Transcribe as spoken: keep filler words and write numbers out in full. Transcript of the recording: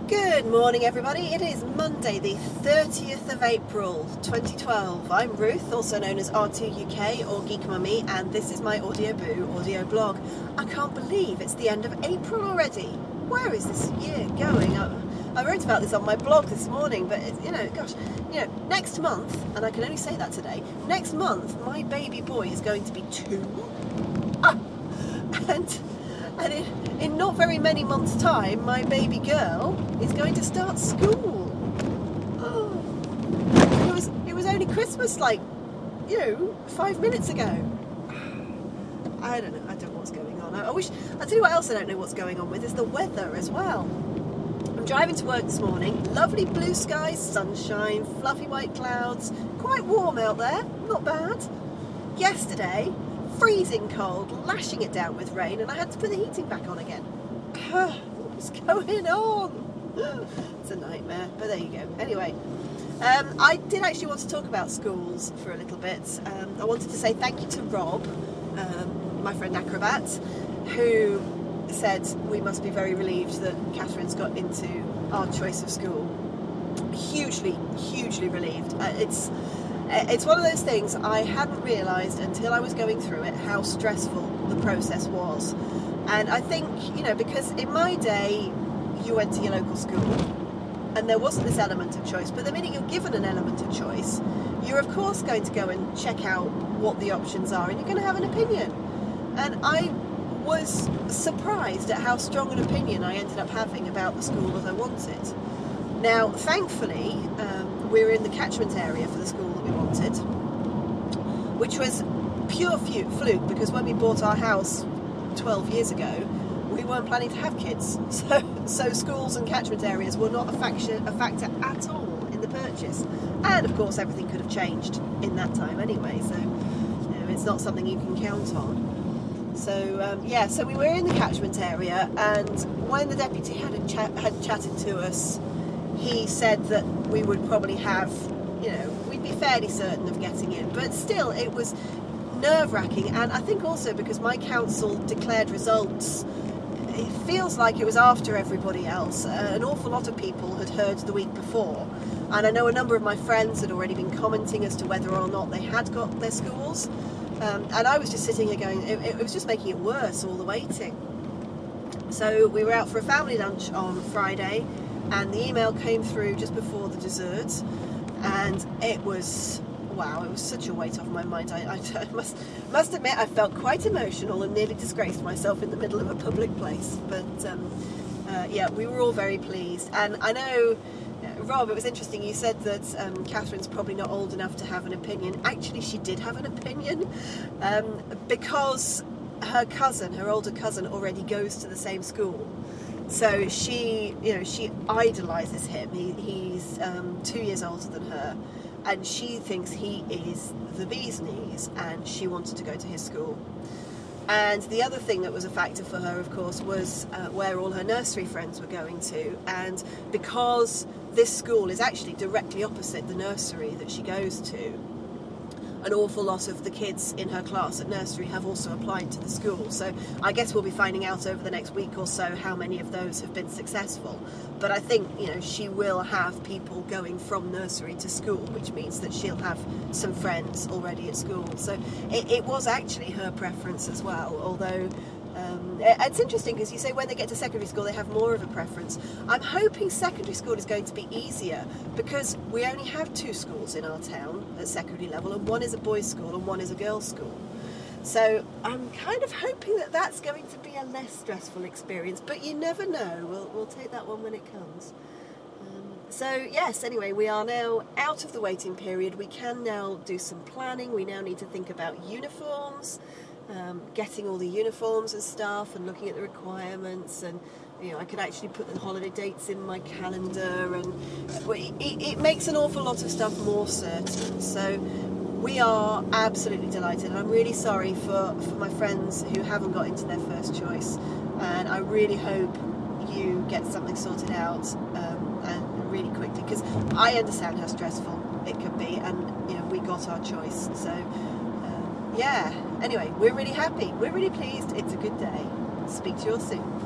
Good morning, everybody. It is Monday, the thirtieth of April, twenty twelve. I'm Ruth, also known as R two U K or Geek Mummy, and this is my Audio Boo audio blog. I can't believe it's the end of April already. Where is this year going? I, I wrote about this on my blog this morning, but, it, you know, gosh, you know, next month, and I can only say that today, next month, my baby boy is going to be two. Ah, and... And in, in not very many months' time, my baby girl is going to start school. Oh, it was it was only Christmas, like, you know, five minutes ago. I don't know. I don't know what's going on. I, I wish. I'll tell you what else I don't know what's going on with is the weather as well. I'm driving to work this morning. Lovely blue skies, sunshine, fluffy white clouds. Quite warm out there. Not bad. Yesterday, freezing cold, lashing it down with rain, and I had to put the heating back on again. What's going on? It's a nightmare, but there you go. Anyway, um, I did actually want to talk about schools for a little bit. Um, I wanted to say thank you to Rob, um, my friend Acrobat, who said we must be very relieved that Catherine's got into our choice of school. Hugely, hugely relieved. Uh, it's It's one of those things I hadn't realised until I was going through it how stressful the process was. And I think, you know, because in my day you went to your local school and there wasn't this element of choice, but the minute you're given an element of choice, you're of course going to go and check out what the options are and you're going to have an opinion. And I was surprised at how strong an opinion I ended up having about the school that I wanted. Now, thankfully, um, we're in the catchment area for the school that we wanted, which was pure fluke because when we bought our house twelve years ago, we weren't planning to have kids. So, so schools and catchment areas were not a factor, a factor at all in the purchase. And of course, everything could have changed in that time anyway, so you know, it's not something you can count on. So um, yeah, so we were in the catchment area, and when the deputy had a chat, had chatted to us, he said that we would probably have, you know, we'd be fairly certain of getting in, but still it was nerve-wracking. And I think also because my council declared results, it feels like it was after everybody else. Uh, an awful lot of people had heard the week before, and I know a number of my friends had already been commenting as to whether or not they had got their schools, um, and I was just sitting here going, it, it was just making it worse, all the waiting. So we were out for a family lunch on Friday, and the email came through just before the dessert, and it was, wow, it was such a weight off my mind. I, I, I must, must admit I felt quite emotional and nearly disgraced myself in the middle of a public place, but um, uh, yeah, we were all very pleased. And I know, uh, Rob, it was interesting, you said that um, Catherine's probably not old enough to have an opinion. Actually, she did have an opinion, um, because her cousin, her older cousin, already goes to the same school. So she, you know, she idolises him. He, he's um, two years older than her, and she thinks he is the bee's knees, and she wanted to go to his school. And the other thing that was a factor for her, of course, was uh, where all her nursery friends were going to. And because this school is actually directly opposite the nursery that she goes to, an awful lot of the kids in her class at nursery have also applied to the school. So I guess we'll be finding out over the next week or so how many of those have been successful. But I think, you know, she will have people going from nursery to school, which means that she'll have some friends already at school. So it, it was actually her preference as well, although Um, it's interesting because you say when they get to secondary school they have more of a preference. I'm hoping secondary school is going to be easier because we only have two schools in our town at secondary level, and one is a boys' school and one is a girls' school. So I'm kind of hoping that that's going to be a less stressful experience, but you never know. We'll, we'll take that one when it comes. Um, so yes, anyway, we are now out of the waiting period. We can now do some planning. We now need to think about uniforms. Um, getting all the uniforms and stuff and looking at the requirements, and you know, I can actually put the holiday dates in my calendar, and it, it makes an awful lot of stuff more certain. So we are absolutely delighted, and I'm really sorry for, for my friends who haven't got into their first choice, and I really hope you get something sorted out um, and really quickly, because I understand how stressful it can be, and you know, we got our choice. So yeah, anyway, we're really happy, we're really pleased, it's a good day. Speak to you all soon.